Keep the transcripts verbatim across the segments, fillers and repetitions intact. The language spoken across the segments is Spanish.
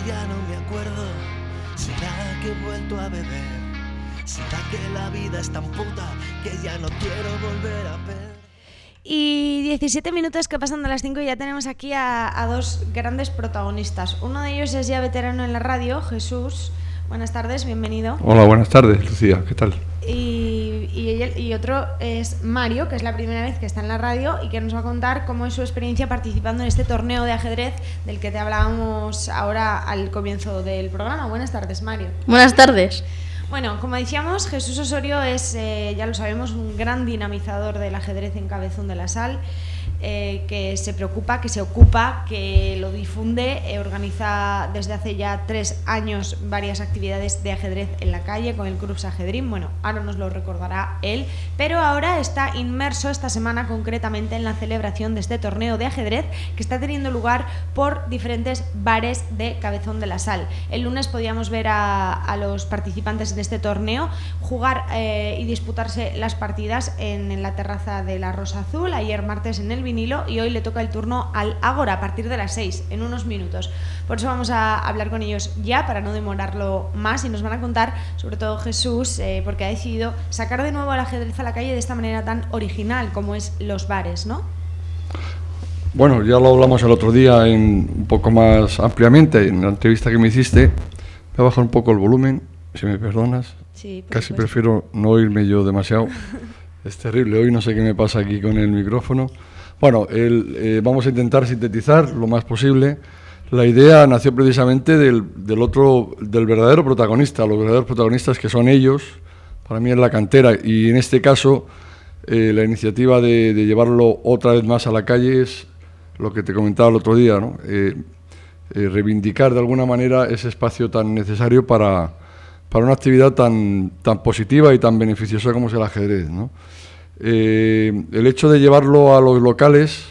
ya no me acuerdo. ¿Será que he vuelto a beber? ¿Será que la vida es tan puta que ya no quiero volver a ver? Y diecisiete minutos que pasan de las cinco y ya tenemos aquí a, a dos grandes protagonistas. Uno de ellos es ya veterano en la radio, Jesús. Buenas tardes, bienvenido. Hola, buenas tardes, Lucía, ¿qué tal? Y, y, y otro es Mario, que es la primera vez que está en la radio y que nos va a contar cómo es su experiencia participando en este torneo de ajedrez del que te hablábamos ahora al comienzo del programa. Buenas tardes, Mario. Buenas tardes. Bueno, como decíamos, Jesús Osorio es, eh, ya lo sabemos, un gran dinamizador del ajedrez en Cabezón de la Sal, eh, que se preocupa, que se ocupa, que lo difunde, eh, organiza desde hace ya tres años varias actividades de ajedrez en la calle con el Club Ajedrín. Bueno, ahora nos lo recordará él, pero ahora está inmerso esta semana concretamente en la celebración de este torneo de ajedrez que está teniendo lugar por diferentes bares de Cabezón de la Sal. El lunes podíamos ver a, a los participantes de este torneo jugar eh, y disputarse las partidas en, en la terraza de la Rosa Azul, ayer martes en el Vinilo, y hoy le toca el turno al Ágora a partir de las seis, en unos minutos. Por eso vamos a hablar con ellos ya para no demorarlo más, y nos van a contar, sobre todo Jesús, eh, porque ha decidido sacar de nuevo el ajedrez a la calle de esta manera tan original como es los bares, ¿no? Bueno, ya lo hablamos el otro día en, un poco más ampliamente en la entrevista que me hiciste. Voy a bajar un poco el volumen, si me perdonas. Sí, casi prefiero no oírme yo demasiado. Es terrible, hoy no sé qué me pasa aquí con el micrófono. Bueno, el, eh, vamos a intentar sintetizar lo más posible. La idea nació precisamente del, del otro, del verdadero protagonista, los verdaderos protagonistas que son ellos, para mí es la cantera, y en este caso eh, la iniciativa de, de llevarlo otra vez más a la calle es lo que te comentaba el otro día, ¿no? Eh, eh, reivindicar de alguna manera ese espacio tan necesario para, para una actividad tan, tan positiva y tan beneficiosa como es el ajedrez, ¿no? Eh, el hecho de llevarlo a los locales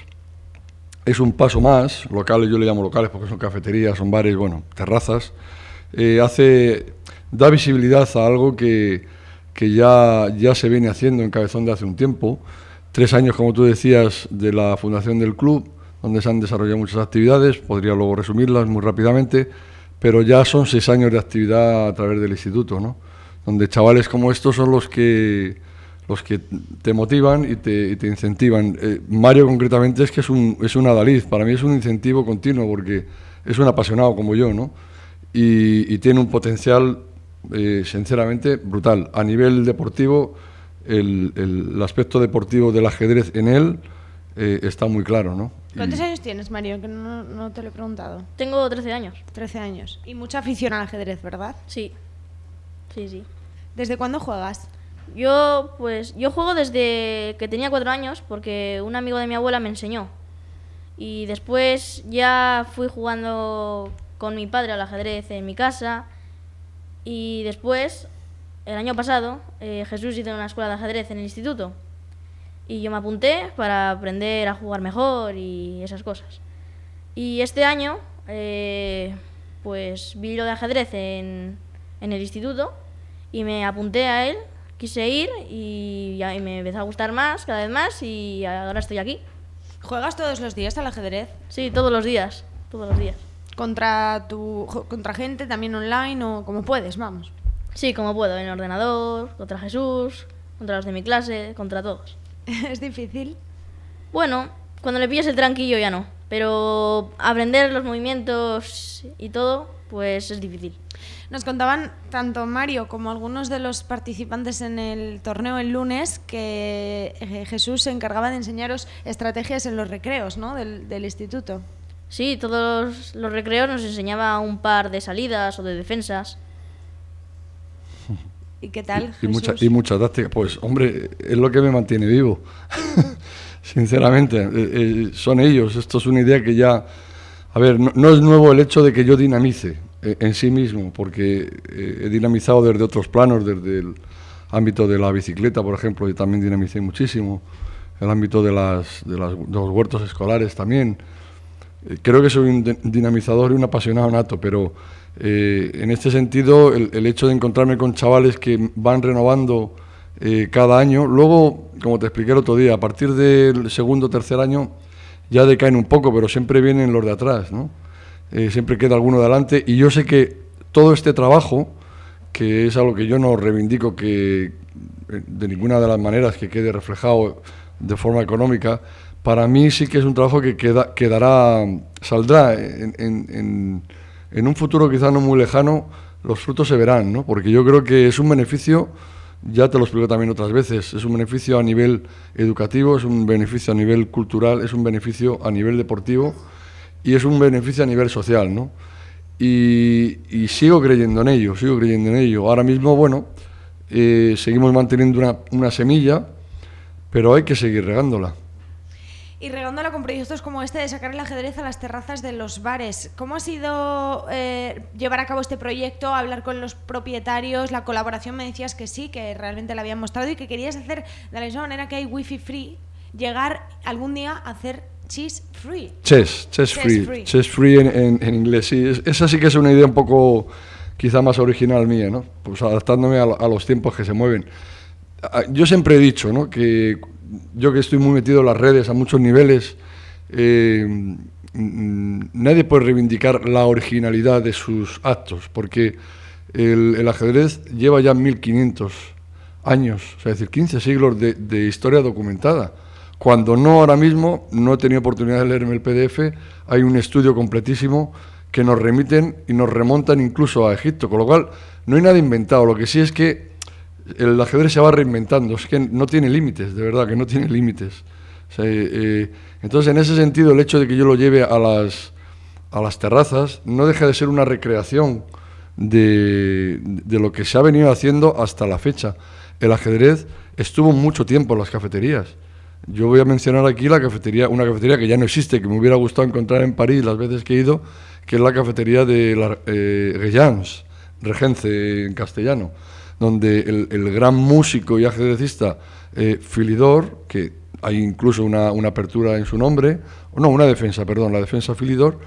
es un paso más. Locales, yo le llamo locales porque son cafeterías, son bares, bueno, terrazas. Eh, hace, da visibilidad a algo que, que ya, ya se viene haciendo en Cabezón de hace un tiempo. Tres años, como tú decías, de la fundación del club, donde se han desarrollado muchas actividades, podría luego resumirlas muy rápidamente, pero ya son seis años de actividad a través del instituto, ¿no? Donde chavales como estos son los que los que te motivan y te, y te incentivan. Eh, Mario concretamente es que es un, es un adalid, para mí es un incentivo continuo porque es un apasionado como yo, ¿no? Y, y tiene un potencial eh, sinceramente brutal. A nivel deportivo, el, el, el aspecto deportivo del ajedrez en él eh, está muy claro, ¿no? ¿Cuántos y... años tienes, Mario? Que no, no te lo he preguntado. Tengo trece años. trece años. Y mucha afición al ajedrez, ¿verdad? Sí, sí, sí. ¿Desde cuándo juegas? Yo, pues, yo juego desde que tenía cuatro años porque un amigo de mi abuela me enseñó. Y después ya fui jugando con mi padre al ajedrez en mi casa. Y después, el año pasado, eh, Jesús hizo una escuela de ajedrez en el instituto. Y yo me apunté para aprender a jugar mejor y esas cosas. Y este año, eh, pues, vi lo de ajedrez en, en el instituto y me apunté a él. Quise ir y, ya, y me empezó a gustar más, cada vez más, y ahora estoy aquí. ¿Juegas todos los días al ajedrez? Sí, todos los días, todos los días. ¿Contra tu contra gente, también online o como puedes, vamos? Sí, como puedo, en el ordenador, contra Jesús, contra los de mi clase, contra todos. ¿Es difícil? Bueno, cuando le pillas el tranquillo ya no, pero aprender los movimientos y todo, pues es difícil. Nos contaban tanto Mario como algunos de los participantes en el torneo el lunes que eh, Jesús se encargaba de enseñaros estrategias en los recreos, ¿no? del, del instituto. Sí, todos los recreos nos enseñaba un par de salidas o de defensas. ¿Y qué tal, Jesús? Y, mucha, y mucha táctica. Pues, hombre, es lo que me mantiene vivo. Sinceramente, eh, eh, son ellos. Esto es una idea que ya... A ver, no, no es nuevo el hecho de que yo dinamice eh, en sí mismo, porque eh, he dinamizado desde otros planos, desde el ámbito de la bicicleta, por ejemplo, yo también dinamicé muchísimo, el ámbito de, las, de, las, de los huertos escolares también. Eh, creo que soy un dinamizador y un apasionado nato, pero eh, en este sentido, el, el hecho de encontrarme con chavales que van renovando eh, cada año, luego, como te expliqué el otro día, a partir del segundo o tercer año ya decaen un poco, pero siempre vienen los de atrás, ¿no? eh, siempre queda alguno delante, y yo sé que todo este trabajo, que es algo que yo no reivindico que de ninguna de las maneras que quede reflejado de forma económica, para mí sí que es un trabajo que queda, quedará, saldrá en, en, en, en un futuro quizá no muy lejano, los frutos se verán, ¿no? Porque yo creo que es un beneficio, ya te lo explico también otras veces, es un beneficio a nivel educativo, es un beneficio a nivel cultural, es un beneficio a nivel deportivo y es un beneficio a nivel social, ¿no? Y, y sigo creyendo en ello, sigo creyendo en ello. Ahora mismo, bueno, eh, seguimos manteniendo una, una semilla, pero hay que seguir regándola. Y regándola con proyectos como este de sacar el ajedrez a las terrazas de los bares. ¿Cómo ha sido eh, llevar a cabo este proyecto, hablar con los propietarios, la colaboración? Me decías que sí, que realmente la habían mostrado y que querías hacer de la misma manera que hay wifi free, llegar algún día a hacer chess free. Chess, chess, chess free, free, chess free en, en, en inglés, sí. Es, esa sí que es una idea un poco quizá más original mía, ¿no? Pues adaptándome a, a los tiempos que se mueven. Yo siempre he dicho, ¿no?, que yo que estoy muy metido en las redes a muchos niveles, eh, nadie puede reivindicar la originalidad de sus actos, porque el, el ajedrez lleva ya mil quinientos años, o sea, es decir, quince siglos de, de historia documentada. Cuando no ahora mismo, no he tenido oportunidad de leerme el P D F, hay un estudio completísimo que nos remiten y nos remontan incluso a Egipto, con lo cual no hay nada inventado. Lo que sí es que el ajedrez se va reinventando, es que no tiene límites, de verdad que no tiene límites. O sea, eh, entonces, en ese sentido, el hecho de que yo lo lleve a las, a las terrazas no deja de ser una recreación de, de lo que se ha venido haciendo hasta la fecha. El ajedrez estuvo mucho tiempo en las cafeterías. Yo voy a mencionar aquí la cafetería, una cafetería que ya no existe, que me hubiera gustado encontrar en París las veces que he ido, que es la cafetería de la eh, Regence, Regence en castellano, donde el, el gran músico y ajedrecista eh, Philidor, que hay incluso una, una apertura en su nombre, o no, una defensa, perdón, la defensa Philidor,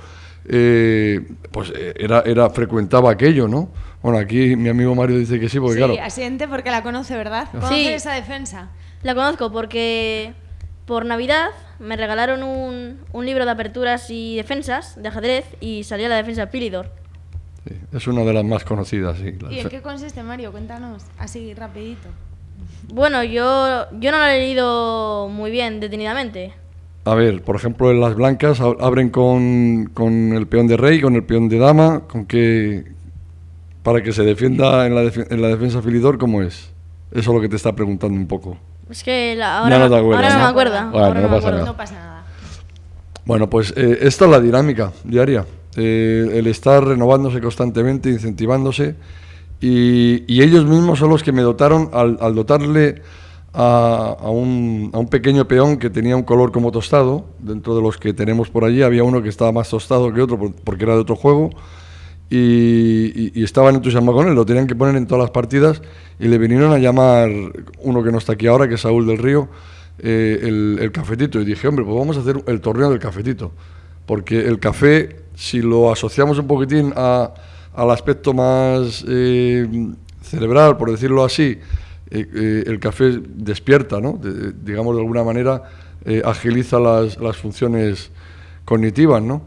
eh, pues era, era, frecuentaba aquello, ¿no? Bueno, aquí mi amigo Mario dice que sí, porque sí, claro... Sí, asiente porque la conoce, ¿verdad? ¿Conoce sí, esa defensa? La conozco porque por Navidad me regalaron un, un libro de aperturas y defensas de ajedrez y salía la defensa Philidor. Sí, es una de las más conocidas, sí. ¿Y en qué consiste, Mario? Cuéntanos, así rapidito. Bueno, yo, yo no lo he leído muy bien, detenidamente. A ver, por ejemplo, en las blancas abren con, con el peón de rey, con el peón de dama, con que para que se defienda en la, def en la defensa Philidor, ¿cómo es? Eso es lo que te está preguntando un poco. Es que la, ahora, no, no, ahora no me acuerdo. Bueno, ahora no, no, pasa me nada. no pasa nada. Bueno, pues eh, esta es la dinámica diaria. Eh, el estar renovándose constantemente, incentivándose, y, y ellos mismos son los que me dotaron, al, al dotarle a, a, un, a un pequeño peón que tenía un color como tostado. Dentro de los que tenemos por allí había uno que estaba más tostado que otro porque era de otro juego, y, y, y estaban entusiasmados con él, lo tenían que poner en todas las partidas, y le vinieron a llamar uno que no está aquí ahora, que es Saúl del Río, eh, el, el cafetito, y dije, hombre, pues vamos a hacer el torneo del cafetito, porque el café, si lo asociamos un poquitín a, al aspecto más eh, cerebral, por decirlo así, eh, eh, el café despierta, ¿no? De, digamos, de alguna manera eh, agiliza las, las funciones cognitivas, ¿no?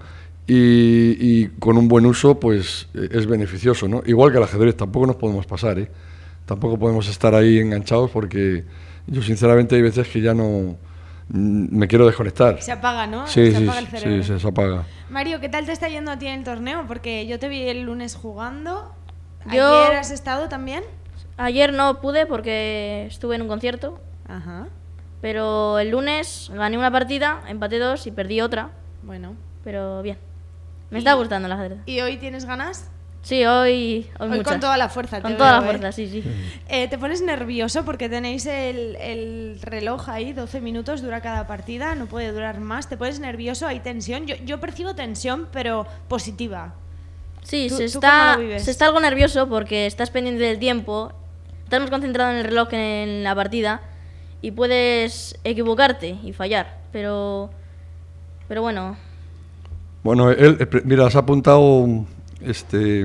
Y, y con un buen uso, pues eh, es beneficioso, ¿no? Igual que el ajedrez, tampoco nos podemos pasar, ¿eh? Tampoco podemos estar ahí enganchados, porque yo sinceramente hay veces que ya no... me quiero desconectar. Se apaga, ¿no? Sí, se sí, apaga el cerebro. sí, se apaga. Mario, ¿qué tal te está yendo a ti en el torneo? Porque yo te vi el lunes jugando. Yo... ¿Ayer has estado también? Ayer no pude porque estuve en un concierto. Ajá. Pero el lunes gané una partida, empaté dos y perdí otra. Bueno. Pero bien. Me ¿Y, está gustando el ajedrez. ¿Y hoy tienes ganas? Sí, hoy, hoy, hoy muchas. con toda la fuerza. Con te toda veo, la fuerza, ¿eh? sí, sí. Eh, ¿Te pones nervioso porque tenéis el, el reloj ahí, doce minutos dura cada partida, no puede durar más? ¿Te pones nervioso? ¿Hay tensión? Yo, yo percibo tensión, pero positiva. Sí, ¿Tú, se, tú está, cómo lo vives? se está algo nervioso porque estás pendiente del tiempo, estás más concentrado en el reloj que en la partida y puedes equivocarte y fallar, pero, pero bueno. Bueno, él, mira, has apuntado... este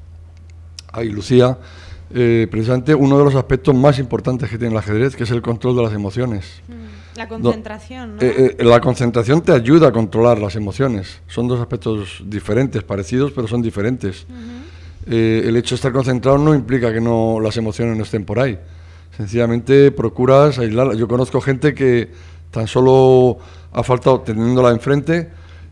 ahí Lucía, eh, precisamente uno de los aspectos más importantes que tiene el ajedrez, que es el control de las emociones. Mm. La concentración, ¿no? Eh, eh, la concentración te ayuda a controlar las emociones. Son dos aspectos diferentes, parecidos, pero son diferentes. Uh-huh. eh, el hecho de estar concentrado no implica que no las emociones no estén por ahí. Sencillamente procuras aislarlas. Yo conozco gente que tan solo ha faltado, teniéndola enfrente,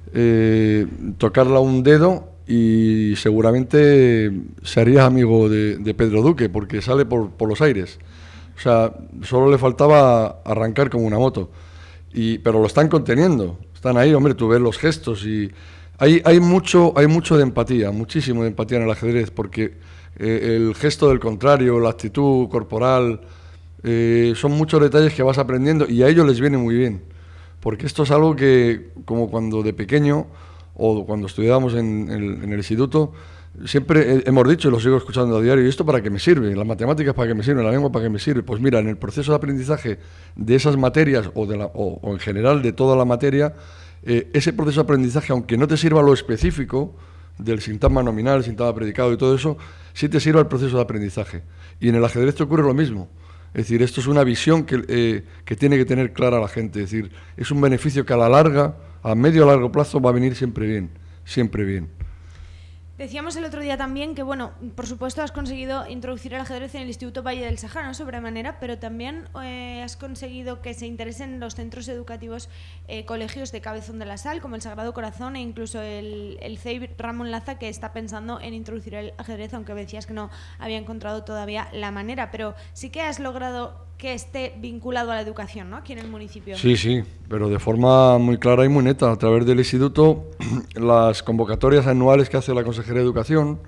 eh, tocarla un dedo y seguramente serías amigo de, de Pedro Duque, porque sale por, por los aires. O sea, solo le faltaba arrancar como una moto. Y, pero lo están conteniendo. Están ahí, hombre, tú ves los gestos y hay, hay, mucho, hay mucho de empatía, muchísimo de empatía en el ajedrez, porque eh, el gesto del contrario, la actitud corporal, eh, son muchos detalles que vas aprendiendo y a ellos les viene muy bien. Porque esto es algo que, como cuando de pequeño o cuando estudiábamos en, en, en el instituto, siempre hemos dicho y lo sigo escuchando a diario, ¿y esto para qué me sirve? ¿Las matemáticas para qué me sirven? ¿La lengua para qué me sirve? Pues mira, en el proceso de aprendizaje de esas materias o, de la, o, o en general de toda la materia, eh, ese proceso de aprendizaje, aunque no te sirva lo específico del sintagma nominal, el sintagma predicado y todo eso, sí te sirve el proceso de aprendizaje. Y en el ajedrez te ocurre lo mismo. Es decir, esto es una visión que, eh, que tiene que tener clara la gente. Es decir, es un beneficio que a la larga, a medio o largo plazo, va a venir siempre bien, siempre bien. Decíamos el otro día también que, bueno, por supuesto has conseguido introducir el ajedrez en el Instituto Valle del Sahara, ¿no?, sobremanera, pero también eh, has conseguido que se interesen los centros educativos, eh, colegios de Cabezón de la Sal, como el Sagrado Corazón e incluso el, el C E I Ramón Laza, que está pensando en introducir el ajedrez, aunque decías que no había encontrado todavía la manera, pero sí que has logrado que esté vinculado a la educación, ¿no?, aquí en el municipio. Sí, sí, pero de forma muy clara y muy neta. A través del instituto, las convocatorias anuales que hace la Consejería de Educación,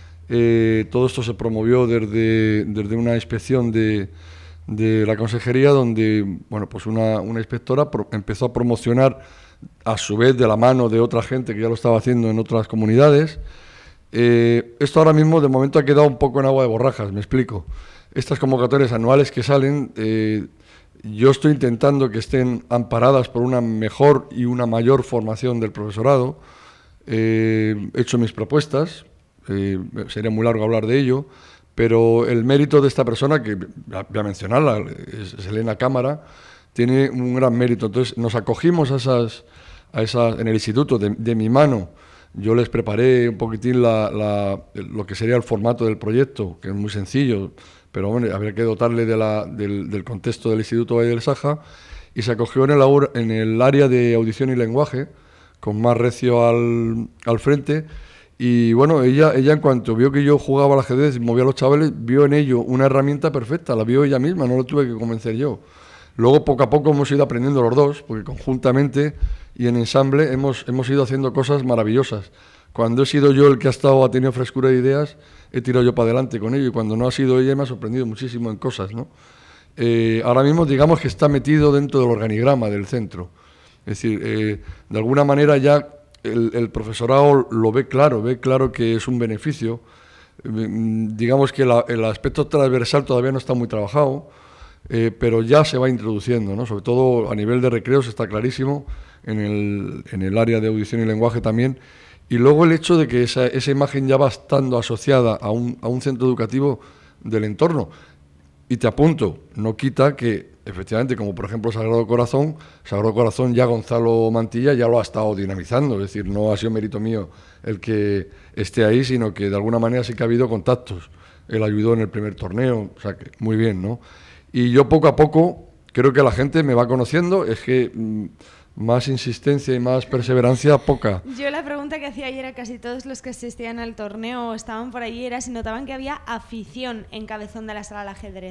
eh, todo esto se promovió desde, desde una inspección de, de la Consejería, donde bueno, pues una, una inspectora pro, empezó a promocionar, a su vez de la mano de otra gente que ya lo estaba haciendo en otras comunidades. Eh, esto ahora mismo, de momento, ha quedado un poco en agua de borrajas, me explico. Estas convocatorias anuales que salen, eh, yo estoy intentando que estén amparadas por una mejor y una mayor formación del profesorado. Eh, he hecho mis propuestas, eh, sería muy largo hablar de ello, pero el mérito de esta persona, que voy a mencionarla, es, es Elena Cámara, tiene un gran mérito. Entonces nos acogimos a esas, a esas en el instituto, de, de mi mano. Yo les preparé un poquitín la, la, lo que sería el formato del proyecto, que es muy sencillo, pero bueno, habría que dotarle de la, del, del contexto del Instituto Valle del Saja, y se acogió en el, en el área de audición y lenguaje, con más recio al, al frente, y bueno, ella, ella en cuanto vio que yo jugaba al ajedrez y movía a los chavales, vio en ello una herramienta perfecta, la vio ella misma, no lo tuve que convencer yo. Luego, poco a poco, hemos ido aprendiendo los dos, porque conjuntamente y en ensamble hemos, hemos ido haciendo cosas maravillosas. Cuando he sido yo el que ha estado, ha tenido frescura de ideas, he tirado yo para adelante con ello, y cuando no ha sido ella me ha sorprendido muchísimo en cosas, ¿no? Eh, ahora mismo, digamos que está metido dentro del organigrama del centro. Es decir, eh, de alguna manera ya el, el profesorado lo ve claro, ve claro que es un beneficio. Eh, digamos que la, el aspecto transversal todavía no está muy trabajado, eh, pero ya se va introduciendo, ¿no? Sobre todo a nivel de recreos está clarísimo, en el, en el área de audición y lenguaje también. Y luego el hecho de que esa, esa imagen ya va estando asociada a un, a un centro educativo del entorno. Y te apunto, no quita que, efectivamente, como por ejemplo Sagrado Corazón, Sagrado Corazón ya Gonzalo Mantilla ya lo ha estado dinamizando, es decir, no ha sido mérito mío el que esté ahí, sino que de alguna manera sí que ha habido contactos. Él ayudó en el primer torneo, o sea que muy bien, ¿no? Y yo poco a poco creo que la gente me va conociendo, es que mmm, más insistencia y más perseverancia, poca. Yo la pregunta que hacía ayer a casi todos los que asistían al torneo o estaban por allí era si notaban que había afición en Cabezón de la Sal al ajedrez.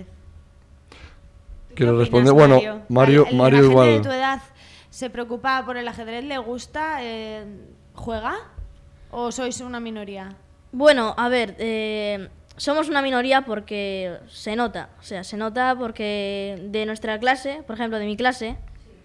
Quiero responder, bueno, Mario, Mario, el, Mario la igual. ¿La gente de tu edad se preocupa por el ajedrez? ¿Le gusta? Eh, ¿Juega? ¿O sois una minoría? Bueno, a ver, eh, somos una minoría porque se nota, o sea, se nota porque de nuestra clase, por ejemplo, de mi clase,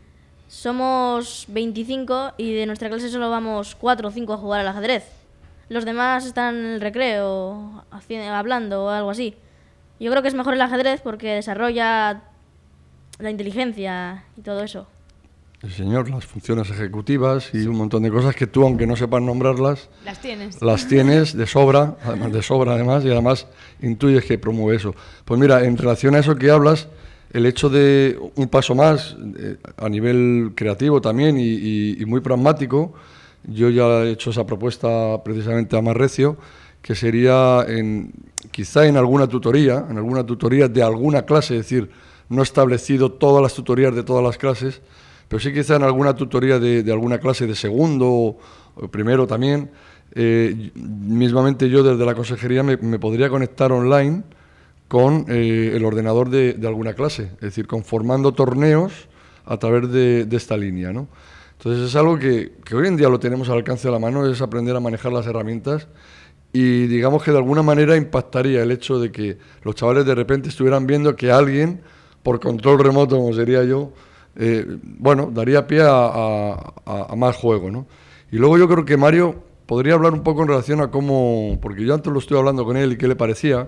somos veinticinco y de nuestra clase solo vamos cuatro o cinco a jugar al ajedrez. Los demás están en el recreo, haciendo, hablando o algo así. Yo creo que es mejor el ajedrez porque desarrolla la inteligencia y todo eso. Sí, señor, las funciones ejecutivas y un montón de cosas que tú, aunque no sepas nombrarlas, las tienes. Las tienes de sobra, además de sobra además, y además intuyes que promueve eso. Pues mira, en relación a eso que hablas, el hecho de un paso más eh, a nivel creativo también y, y, y muy pragmático, yo ya he hecho esa propuesta precisamente a Marrecio, que sería en, quizá en alguna tutoría, en alguna tutoría de alguna clase, es decir, no he establecido todas las tutorías de todas las clases, pero sí quizá en alguna tutoría de, de alguna clase de segundo o, o primero también, eh, mismamente yo desde la consejería me, me podría conectar online con eh, el ordenador de, de alguna clase, es decir, conformando torneos a través de, de esta línea, ¿no? Entonces es algo que, que hoy en día lo tenemos al alcance de la mano, es aprender a manejar las herramientas y digamos que de alguna manera impactaría el hecho de que los chavales de repente estuvieran viendo que alguien, por control remoto como sería yo, eh, bueno, daría pie a, a, a más juego, ¿no? Y luego yo creo que Mario podría hablar un poco en relación a cómo, porque yo antes lo estoy hablando con él y qué le parecía,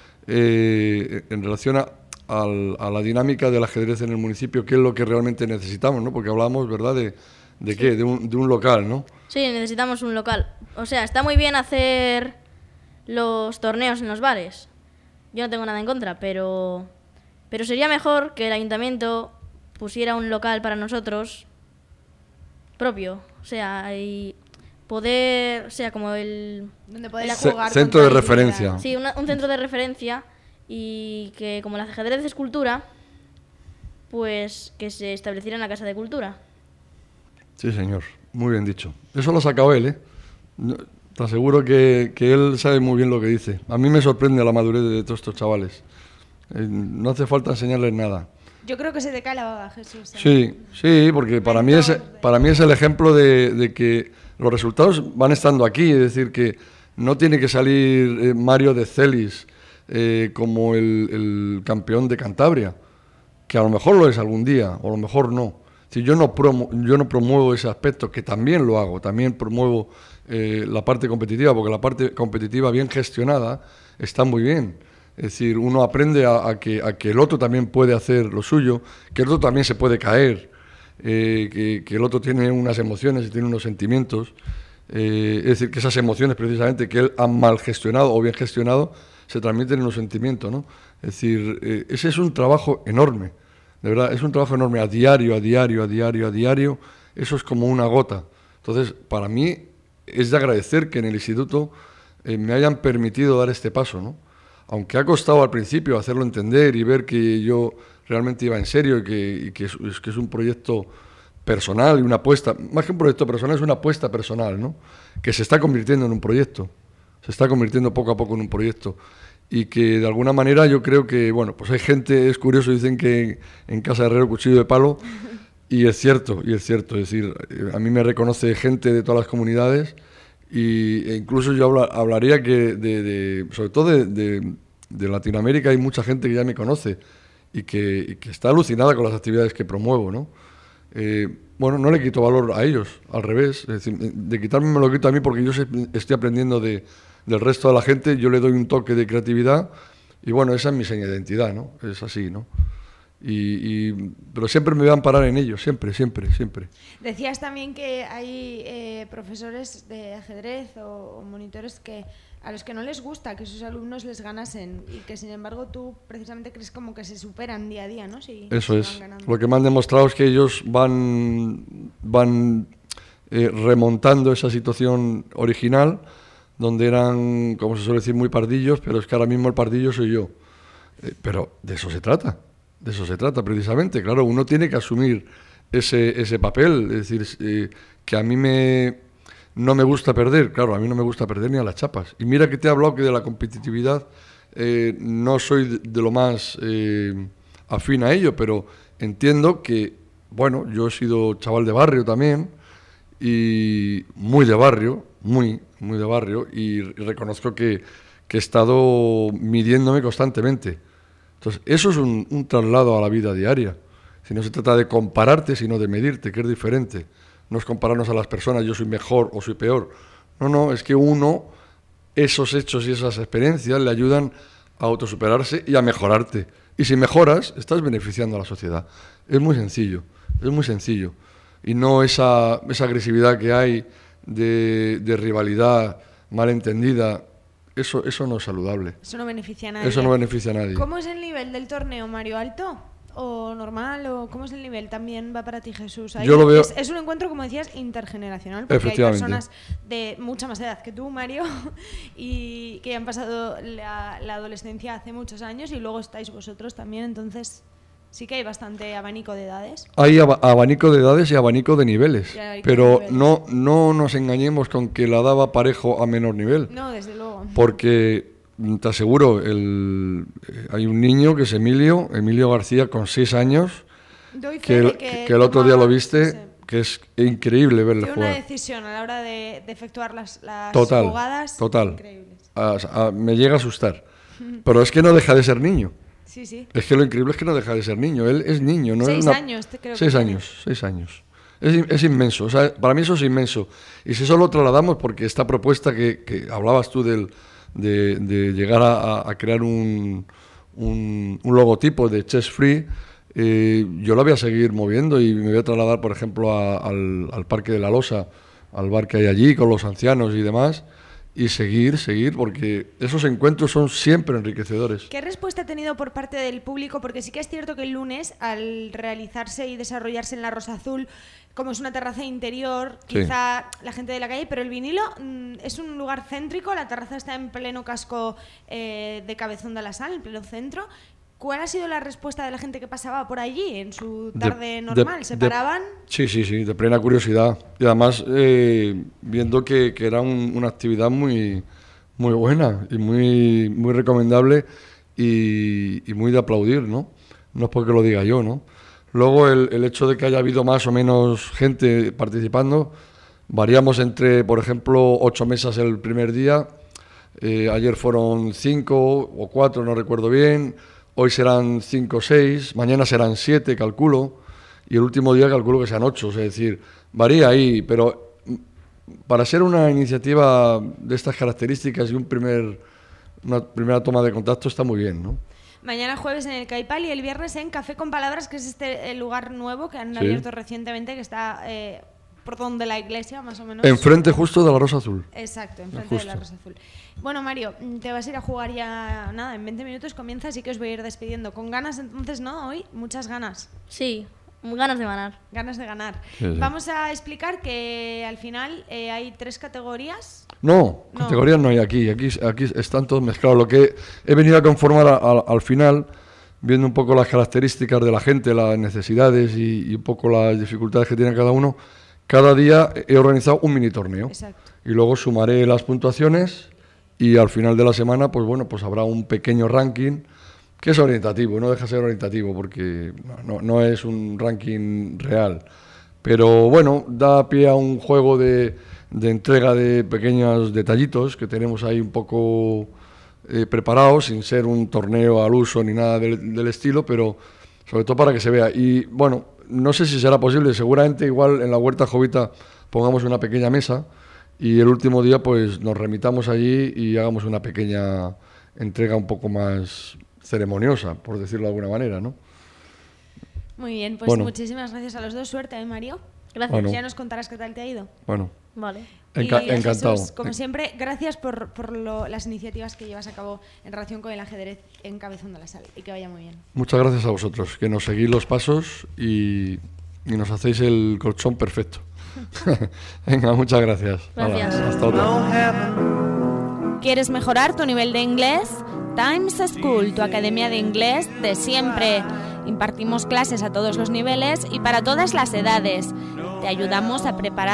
Eh, en relación a, a, a la dinámica del ajedrez en el municipio, qué es lo que realmente necesitamos, ¿no? Porque hablábamos, ¿verdad?, de, de sí. qué, de un, de un local, ¿no? Sí, necesitamos un local. O sea, está muy bien hacer los torneos en los bares. Yo no tengo nada en contra, pero, pero sería mejor que el ayuntamiento pusiera un local para nosotros propio. O sea, y poder, o sea, como el... Donde poder jugar C centro de referencia. Sí, una, un centro de referencia y que como el ajedrez es cultura, pues que se estableciera en la Casa de Cultura. Sí, señor, muy bien dicho. Eso lo ha sacado él, ¿eh? Te aseguro que, que él sabe muy bien lo que dice. A mí me sorprende la madurez de todos estos chavales. Eh, no hace falta enseñarles nada. Yo creo que se te cae la baba, Jesús. ¿eh? Sí, sí, porque para mí, es, para mí es el ejemplo de, de que los resultados van estando aquí, es decir, que no tiene que salir eh, Mario de Celis eh, como el, el campeón de Cantabria, que a lo mejor lo es algún día, o a lo mejor no. Si yo no, promu yo no promuevo ese aspecto, que también lo hago, también promuevo eh, la parte competitiva, porque la parte competitiva bien gestionada está muy bien. Es decir, uno aprende a, a, que, a que el otro también puede hacer lo suyo, que el otro también se puede caer, eh, que, que el otro tiene unas emociones y tiene unos sentimientos. Eh, es decir, que esas emociones precisamente que él ha mal gestionado o bien gestionado se transmiten en los sentimientos, ¿no? Es decir, eh, ese es un trabajo enorme, de verdad, es un trabajo enorme, a diario, a diario, a diario, a diario, eso es como una gota. Entonces, para mí es de agradecer que en el instituto eh, me hayan permitido dar este paso, ¿no? Aunque ha costado al principio hacerlo entender y ver que yo realmente iba en serio y que, y que, es, que es un proyecto personal y una apuesta, más que un proyecto personal, es una apuesta personal, ¿no? Que se está convirtiendo en un proyecto, se está convirtiendo poco a poco en un proyecto y que de alguna manera yo creo que, bueno, pues hay gente, es curioso, dicen que en casa de herrero cuchillo de palo y es cierto, y es cierto, es decir, a mí me reconoce gente de todas las comunidades y e incluso yo habla, hablaría que, de, de, sobre todo de, de, de Latinoamérica hay mucha gente que ya me conoce y que, y que está alucinada con las actividades que promuevo, ¿no? Eh, bueno, no le quito valor a ellos, al revés, es decir, de quitarme me lo quito a mí porque yo sé, estoy aprendiendo de, del resto de la gente, yo le doy un toque de creatividad y bueno, esa es mi seña de identidad, ¿no? Es así, ¿no? Y, y, pero siempre me voy a amparar en ellos, siempre, siempre, siempre. Decías también que hay eh, profesores de ajedrez o, o monitores que a los que no les gusta que sus alumnos les ganasen y que sin embargo tú precisamente crees como que se superan día a día, ¿no? Si, Eso si es. Lo que me han demostrado es que ellos van, van eh, remontando esa situación original donde eran, como se suele decir, muy pardillos, pero es que ahora mismo el pardillo soy yo. Eh, pero de eso se trata. De eso se trata precisamente, claro, uno tiene que asumir ese, ese papel, es decir, eh, que a mí me, no me gusta perder, claro, a mí no me gusta perder ni a las chapas. Y mira que te he hablado que de la competitividad eh, no soy de, de lo más eh, afín a ello, pero entiendo que, bueno, yo he sido chaval de barrio también, y muy de barrio, muy, muy de barrio, y reconozco que, que he estado midiéndome constantemente. Entonces, eso es un, un traslado a la vida diaria. Si no se trata de compararte, sino de medirte, que es diferente. No es compararnos a las personas, yo soy mejor o soy peor. No, no, es que uno, esos hechos y esas experiencias le ayudan a autosuperarse y a mejorarte. Y si mejoras, estás beneficiando a la sociedad. Es muy sencillo, es muy sencillo. Y no esa, esa agresividad que hay de, de rivalidad malentendida. Eso, eso no es saludable. Eso no beneficia a nadie. Eso no beneficia a nadie. ¿Cómo es el nivel del torneo, Mario? ¿Alto o normal o cómo es el nivel? También va para ti, Jesús. Ahí Yo lo veo... es, es un encuentro, como decías, intergeneracional, porque hay personas de mucha más edad que tú, Mario, y que han pasado la, la adolescencia hace muchos años, y luego estáis vosotros también, entonces sí que hay bastante abanico de edades. Hay ab- abanico de edades y abanico de niveles, abanico pero de niveles. No, no nos engañemos con que la daba parejo a menor nivel. No, desde luego. Porque te aseguro, el, eh, hay un niño que es Emilio, Emilio García, con seis años, Doy fe que el, de que que el otro toma- día lo viste, sí. que es increíble verle Tiene una jugar. decisión a la hora de, de efectuar las, las Total, jugadas total. increíbles. A- a- me llega a asustar. Pero es que no deja de ser niño. Sí, sí. Es que lo increíble es que no deja de ser niño. Él es niño, no Seis es una... años, te creo que Seis tiene. años, seis años. Es, in- es inmenso. O sea, para mí eso es inmenso. Y si eso lo trasladamos, porque esta propuesta que, que hablabas tú del, de, de llegar a, a crear un, un, un logotipo de Chess Free, eh, yo la voy a seguir moviendo y me voy a trasladar, por ejemplo, a- al, al Parque de la Losa, al bar que hay allí con los ancianos y demás, y seguir, seguir, porque esos encuentros son siempre enriquecedores. ¿Qué respuesta ha tenido por parte del público? Porque sí que es cierto que el lunes, al realizarse y desarrollarse en la Rosa Azul, como es una terraza interior, Sí. quizá la gente de la calle, pero el vinilo mm, es un lugar céntrico, la terraza está en pleno casco eh, de Cabezón de la Sal, en pleno centro. ¿Cuál ha sido la respuesta de la gente que pasaba por allí en su De- tarde de- normal? ¿Se de- paraban? Sí, sí, sí, de plena curiosidad. Y además, eh, viendo que, que era un- una actividad muy, muy buena y muy, muy recomendable y, y muy de aplaudir, ¿no? No es porque lo diga yo, ¿no? Luego, el, el hecho de que haya habido más o menos gente participando, variamos entre, por ejemplo, ocho mesas el primer día, eh, ayer fueron cinco o cuatro, no recuerdo bien. Hoy serán cinco o seis, mañana serán siete, calculo, y el último día calculo que sean ocho, es decir, varía ahí, pero mm, para ser una iniciativa de estas características y un primer, una primera toma de contacto está muy bien, ¿no? Mañana jueves en el Caipal y el viernes en Café con Palabras, que es este el lugar nuevo que han Sí. abierto recientemente, que está eh, por donde la iglesia, más o menos. Enfrente justo de la Rosa Azul. Exacto, enfrente Justo. de la Rosa Azul. Bueno, Mario, te vas a ir a jugar ya, nada, en veinte minutos comienza, así que os voy a ir despidiendo. Con ganas entonces, ¿no? Hoy, muchas ganas. Sí, ganas de ganar. Ganas de ganar. Sí, sí. Vamos a explicar que al final eh, hay tres categorías. No, No. categorías no hay aquí, aquí, aquí están todos mezclados. Lo que he venido a conformar a- a- al final, viendo un poco las características de la gente, las necesidades y, y un poco las dificultades que tiene cada uno, cada día he organizado un mini torneo. Exacto. Y luego sumaré las puntuaciones y al final de la semana, pues bueno, pues habrá un pequeño ranking que es orientativo, no deja de ser orientativo porque no, no, no es un ranking real. Pero bueno, da pie a un juego de, de entrega de pequeños detallitos que tenemos ahí un poco eh, preparados, sin ser un torneo al uso ni nada del, del estilo, pero sobre todo para que se vea. Y bueno, no sé si será posible, seguramente igual en la Huerta Jovita pongamos una pequeña mesa y el último día pues nos remitamos allí y hagamos una pequeña entrega un poco más ceremoniosa, por decirlo de alguna manera, ¿no? Muy bien, pues Bueno. muchísimas gracias a los dos. Suerte, ¿eh, Mario? Gracias. Bueno. Ya nos contarás qué tal te ha ido. Bueno, Vale. enca- Y, encantado. Jesús, como siempre, gracias por, por lo- las iniciativas que llevas a cabo en relación con el ajedrez en Cabezón de la Sal. Y que vaya muy bien. Muchas gracias a vosotros, que nos seguís los pasos y, y nos hacéis el colchón perfecto. Venga, muchas gracias. Hala, Gracias. hasta otra. ¿Quieres mejorar tu nivel de inglés? Times School, tu academia de inglés de siempre. Impartimos clases a todos los niveles y para todas las edades. Te ayudamos a preparar